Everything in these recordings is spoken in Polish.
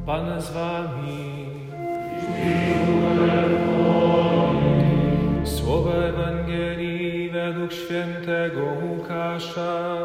Pan z wami. Słowa Ewangelii według świętego Łukasza.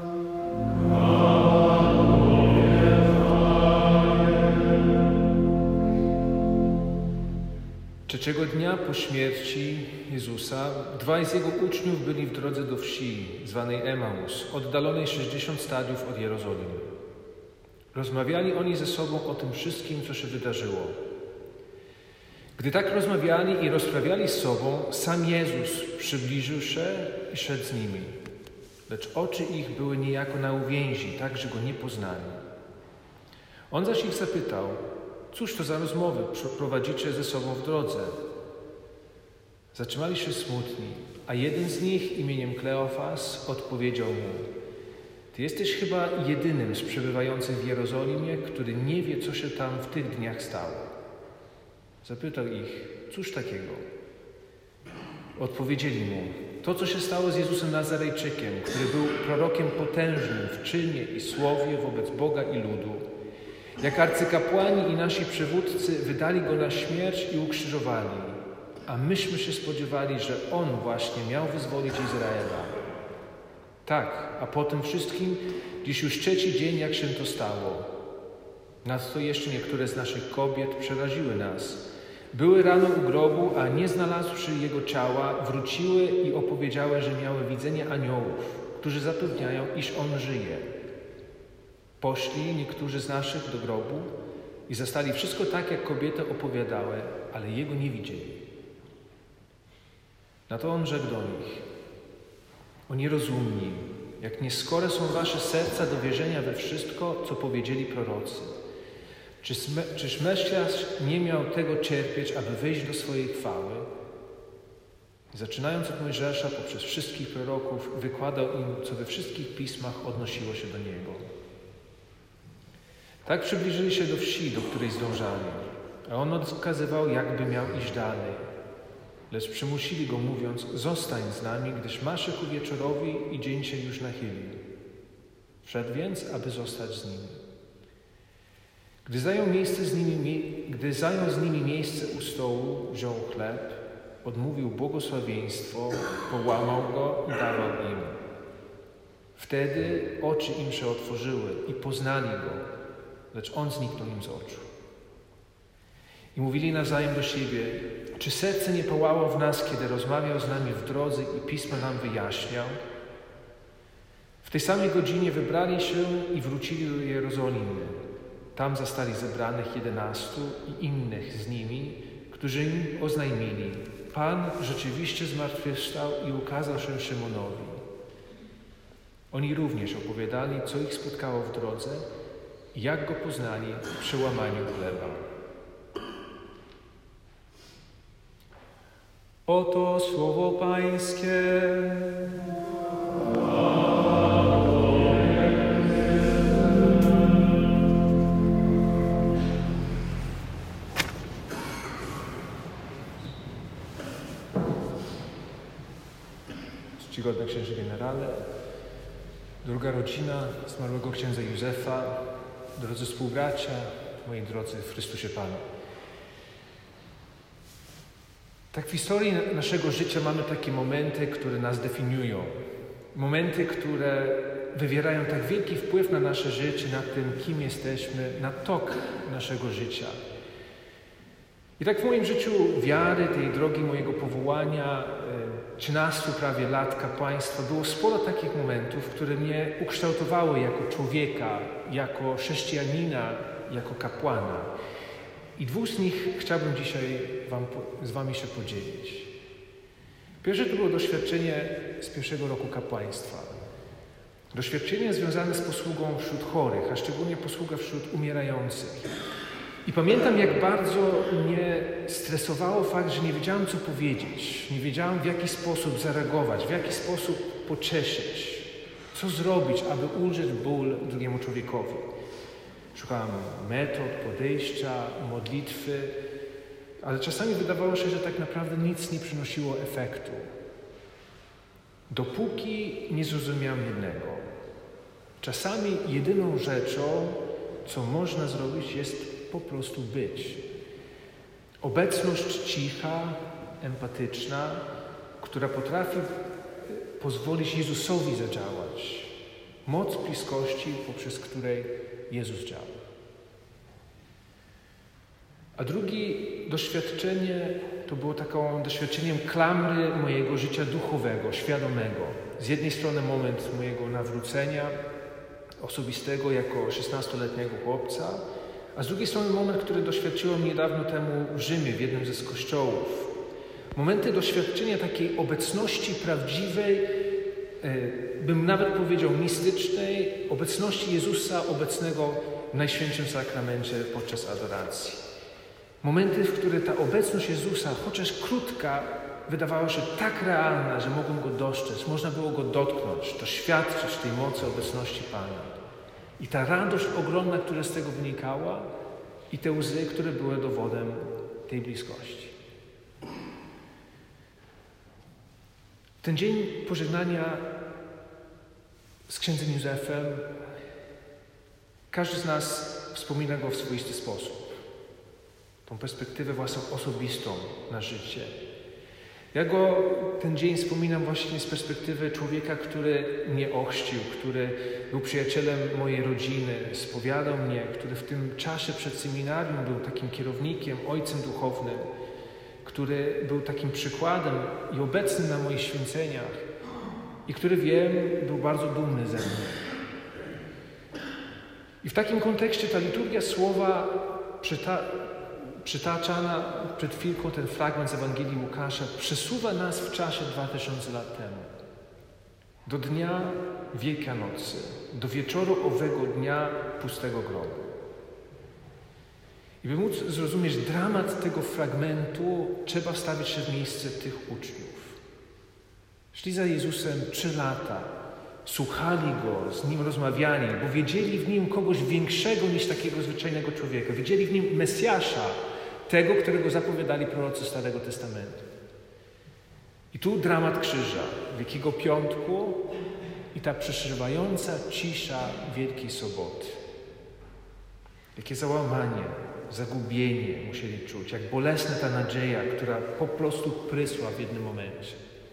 Trzeciego dnia po śmierci Jezusa dwaj z Jego uczniów byli w drodze do wsi, zwanej Emaus, oddalonej 60 stadiów od Jerozolimy. Rozmawiali oni ze sobą o tym wszystkim, co się wydarzyło. Gdy tak rozmawiali i rozprawiali z sobą, sam Jezus przybliżył się i szedł z nimi. Lecz oczy ich były niejako na uwięzi, tak, że Go nie poznali. On zaś ich zapytał: cóż to za rozmowy prowadzicie ze sobą w drodze? Zatrzymali się smutni, a jeden z nich imieniem Kleofas odpowiedział mu: Ty jesteś chyba jedynym z przebywających w Jerozolimie, który nie wie, co się tam w tych dniach stało. Zapytał ich: cóż takiego? Odpowiedzieli mu: to, co się stało z Jezusem Nazarejczykiem, który był prorokiem potężnym w czynie i słowie wobec Boga i ludu. Jak arcykapłani i nasi przywódcy wydali Go na śmierć i ukrzyżowali, a myśmy się spodziewali, że On właśnie miał wyzwolić Izraela. Tak, a po tym wszystkim dziś już trzeci dzień, jak się to stało. Nadto jeszcze niektóre z naszych kobiet przeraziły nas. Były rano u grobu, a nie znalazłszy Jego ciała, wróciły i opowiedziały, że miały widzenie aniołów, którzy zapewniają, iż On żyje. Poszli niektórzy z naszych do grobu i zastali wszystko tak, jak kobiety opowiadały, ale Jego nie widzieli. Na to On rzekł do nich: o nierozumni, jak nieskore są wasze serca do wierzenia we wszystko, co powiedzieli prorocy. Czyż Mesjasz nie miał tego cierpieć, aby wejść do swojej chwały? Zaczynając od Mojżesza poprzez wszystkich proroków, wykładał im, co we wszystkich pismach odnosiło się do Niego. Tak przybliżyli się do wsi, do której zdążali, a On odkazywał, jakby miał iść dalej. Lecz przymusili Go, mówiąc: zostań z nami, gdyż masze ku wieczorowi i dzień się już nachylił. Wszedł więc, aby zostać z nimi. Gdy zajął z nimi miejsce u stołu, wziął chleb, odmówił błogosławieństwo, połamał go i dawał im. Wtedy oczy im się otworzyły i poznali Go, lecz On zniknął im z oczu. I mówili nawzajem do siebie: czy serce nie pałało w nas, kiedy rozmawiał z nami w drodze i Pisma nam wyjaśniał? W tej samej godzinie wybrali się i wrócili do Jerozolimy. Tam zastali zebranych 11 i innych z nimi, którzy im oznajmili: Pan rzeczywiście zmartwychwstał i ukazał się Szymonowi. Oni również opowiadali, co ich spotkało w drodze i jak Go poznali w przełamaniu chleba. Oto słowo Pańskie. Czcigodny księże generale, droga rodzina zmarłego księdza Józefa, drodzy współbracia, moi drodzy w Chrystusie Panu. Tak w historii naszego życia mamy takie momenty, które nas definiują. Momenty, które wywierają tak wielki wpływ na nasze życie, na tym, kim jesteśmy, na tok naszego życia. I tak w moim życiu wiary, tej drogi mojego powołania, 13 prawie lat kapłaństwa, było sporo takich momentów, które mnie ukształtowały jako człowieka, jako chrześcijanina, jako kapłana. I dwóch z nich chciałbym dzisiaj z Wami się podzielić. Pierwsze to było doświadczenie z pierwszego roku kapłaństwa. Doświadczenie związane z posługą wśród chorych, a szczególnie posługa wśród umierających. I pamiętam, jak bardzo mnie stresowało fakt, że nie wiedziałem, co powiedzieć. Nie wiedziałem, w jaki sposób zareagować, w jaki sposób pocieszyć. Co zrobić, aby ulżyć ból drugiemu człowiekowi. Szukałem metod, podejścia, modlitwy, ale czasami wydawało się, że tak naprawdę nic nie przynosiło efektu. Dopóki nie zrozumiałem jednego. Czasami jedyną rzeczą, co można zrobić, jest po prostu być. Obecność cicha, empatyczna, która potrafi pozwolić Jezusowi zadziałać. Moc bliskości, poprzez której Jezus działa. A drugie doświadczenie to było takim doświadczeniem klamry mojego życia duchowego, świadomego. Z jednej strony moment mojego nawrócenia osobistego jako 16-letniego chłopca, a z drugiej strony moment, który doświadczyłem niedawno temu w Rzymie, w jednym ze kościołów. Momenty doświadczenia takiej obecności prawdziwej, bym nawet powiedział mistycznej, obecności Jezusa obecnego w Najświętszym Sakramencie podczas adoracji. Momenty, w których ta obecność Jezusa, chociaż krótka, wydawała się tak realna, że mogłem Go dostrzec, można było Go dotknąć, doświadczyć tej mocy obecności Pana. I ta radość ogromna, która z tego wynikała, i te łzy, które były dowodem tej bliskości. Ten dzień pożegnania z księdzem Józefem, każdy z nas wspomina go w swoisty sposób. Tą perspektywę własną osobistą na życie. Ja go ten dzień wspominam właśnie z perspektywy człowieka, który mnie ochrzcił, który był przyjacielem mojej rodziny, spowiadał mnie, który w tym czasie przed seminarium był takim kierownikiem, ojcem duchownym, który był takim przykładem i obecny na moich święceniach i który, wiem, był bardzo dumny ze mnie. I w takim kontekście ta liturgia słowa przytaczana przed chwilką, ten fragment z Ewangelii Łukasza, przesuwa nas w czasie 2000 lat temu. Do dnia Wielkanocy, do wieczoru owego dnia pustego grobu. I by móc zrozumieć dramat tego fragmentu, trzeba wstawić się w miejsce tych uczniów. Szli za Jezusem 3 lata, słuchali Go, z Nim rozmawiali, bo wiedzieli w Nim kogoś większego niż takiego zwyczajnego człowieka. Widzieli w Nim Mesjasza, tego, którego zapowiadali prorocy Starego Testamentu. I tu dramat krzyża, Wielkiego Piątku i ta przeżywająca cisza Wielkiej Soboty. Jakie załamanie, zagubienie musieli czuć, jak bolesna ta nadzieja, która po prostu prysła w jednym momencie.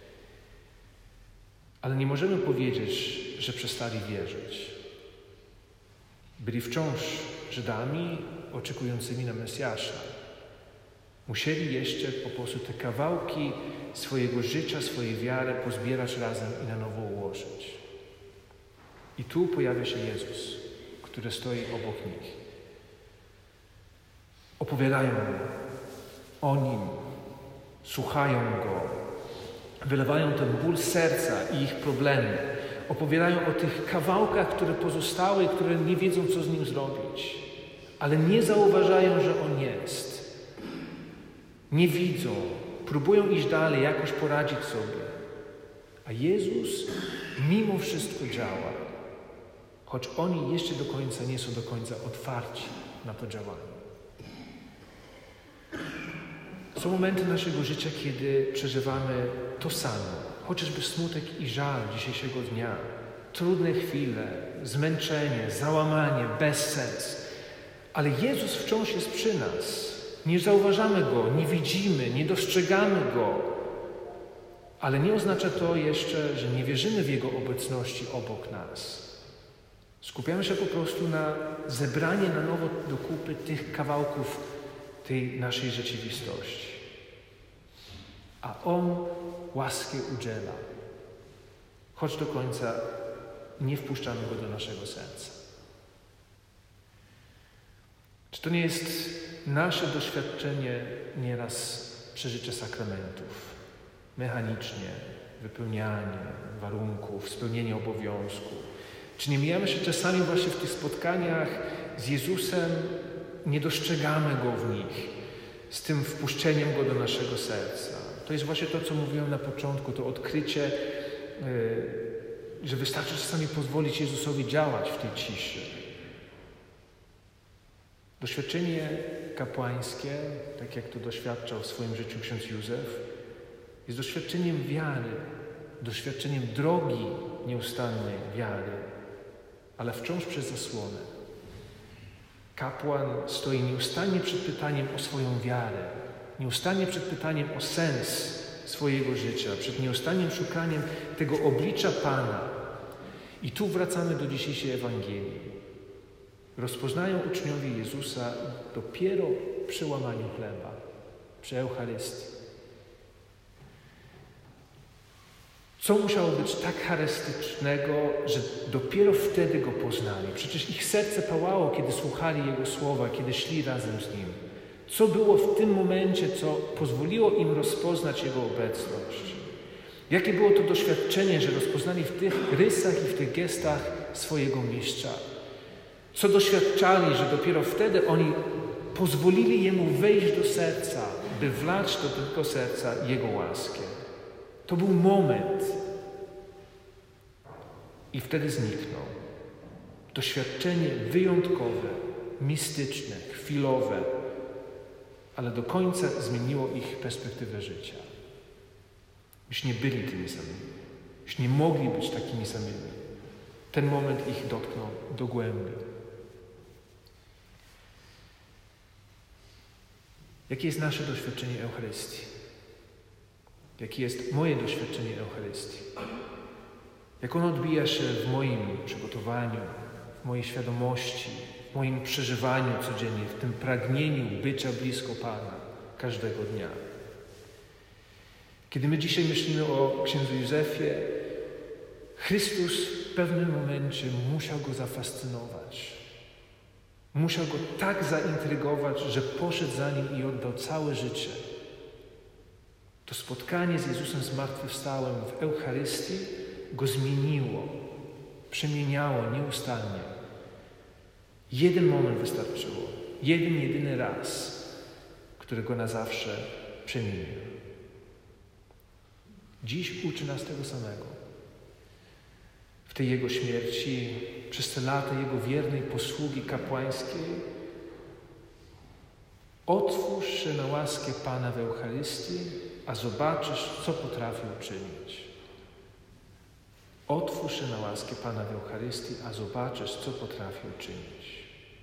Ale nie możemy powiedzieć, że przestali wierzyć. Byli wciąż Żydami oczekującymi na Mesjasza. Musieli jeszcze po prostu te kawałki swojego życia, swojej wiary pozbierać razem i na nowo ułożyć. I tu pojawia się Jezus, który stoi obok nich. Opowiadają o Nim, słuchają Go, wylewają ten ból serca i ich problemy. Opowiadają o tych kawałkach, które pozostały i które nie wiedzą, co z Nim zrobić. Ale nie zauważają, że On jest. Nie widzą, próbują iść dalej, jakoś poradzić sobie. A Jezus mimo wszystko działa, choć oni jeszcze do końca nie są do końca otwarci na to działanie. Są momenty naszego życia, kiedy przeżywamy to samo, chociażby smutek i żal dzisiejszego dnia, trudne chwile, zmęczenie, załamanie, bezsens. Ale Jezus wciąż jest przy nas. Nie zauważamy Go, nie widzimy, nie dostrzegamy Go. Ale nie oznacza to jeszcze, że nie wierzymy w Jego obecności obok nas. Skupiamy się po prostu na zebraniu na nowo do kupy tych kawałków tej naszej rzeczywistości. A On łaskę udziela, choć do końca nie wpuszczamy Go do naszego serca. Czy to nie jest nasze doświadczenie nieraz przeżycia sakramentów? Mechanicznie, wypełnianie warunków, spełnienie obowiązku. Czy nie mijamy się czasami właśnie w tych spotkaniach z Jezusem, nie dostrzegamy Go w nich, z tym wpuszczeniem Go do naszego serca? To jest właśnie to, co mówiłem na początku, to odkrycie, że wystarczy czasami pozwolić Jezusowi działać w tej ciszy. Doświadczenie kapłańskie, tak jak to doświadczał w swoim życiu ksiądz Józef, jest doświadczeniem wiary, doświadczeniem drogi nieustannej wiary, ale wciąż przez zasłonę. Kapłan stoi nieustannie przed pytaniem o swoją wiarę, nieustannie przed pytaniem o sens swojego życia, przed nieustannym szukaniem tego oblicza Pana. I tu wracamy do dzisiejszej Ewangelii. Rozpoznają uczniowie Jezusa dopiero przy łamaniu chleba, przy Eucharystii. Co musiało być tak charakterystycznego, że dopiero wtedy Go poznali? Przecież ich serce pałało, kiedy słuchali Jego słowa, kiedy szli razem z Nim. Co było w tym momencie, co pozwoliło im rozpoznać Jego obecność? Jakie było to doświadczenie, że rozpoznali w tych rysach i w tych gestach swojego Mistrza? Co doświadczali, że dopiero wtedy oni pozwolili Jemu wejść do serca, by wlać do tego serca Jego łaskę? To był moment. I wtedy zniknął. Doświadczenie wyjątkowe, mistyczne, chwilowe, ale do końca zmieniło ich perspektywę życia. Już nie byli tymi samymi. Już nie mogli być takimi samymi. Ten moment ich dotknął do głębi. Jakie jest nasze doświadczenie Eucharystii? Jakie jest moje doświadczenie Eucharystii? Jak ono odbija się w moim przygotowaniu, w mojej świadomości, w moim przeżywaniu codziennie, w tym pragnieniu bycia blisko Pana każdego dnia. Kiedy my dzisiaj myślimy o księdzu Józefie, Chrystus w pewnym momencie musiał go zafascynować. Musiał go tak zaintrygować, że poszedł za nim i oddał całe życie. To spotkanie z Jezusem zmartwychwstałym w Eucharystii go zmieniło, przemieniało nieustannie. Jeden moment wystarczyło, jeden, jedyny raz, który go na zawsze przemienił. Dziś uczy nas tego samego. W tej Jego śmierci, przez te lata Jego wiernej posługi kapłańskiej, otwórz się na łaskę Pana w Eucharystii, a zobaczysz, co potrafi uczynić. Otwórz się na łaskę Pana w Eucharystii, a zobaczysz, co potrafi uczynić.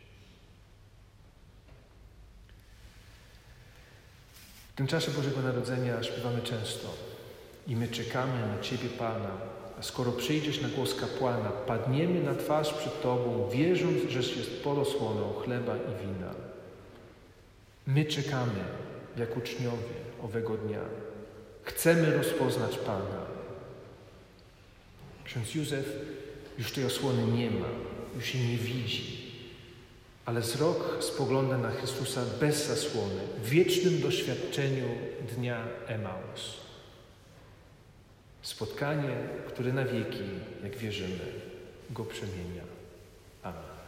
W tym czasie Bożego Narodzenia śpiewamy często i my czekamy na Ciebie, Pana, a skoro przyjdziesz na głos kapłana, padniemy na twarz przed Tobą, wierząc, żeś jest pod osłoną chleba i wina. My czekamy, jak uczniowie owego dnia. Chcemy rozpoznać Pana. Ksiądz Józef już tej osłony nie ma, już jej nie widzi, ale wzrok spogląda na Chrystusa bez zasłony, w wiecznym doświadczeniu dnia Emaus. Spotkanie, które na wieki, jak wierzymy, go przemienia. Amen.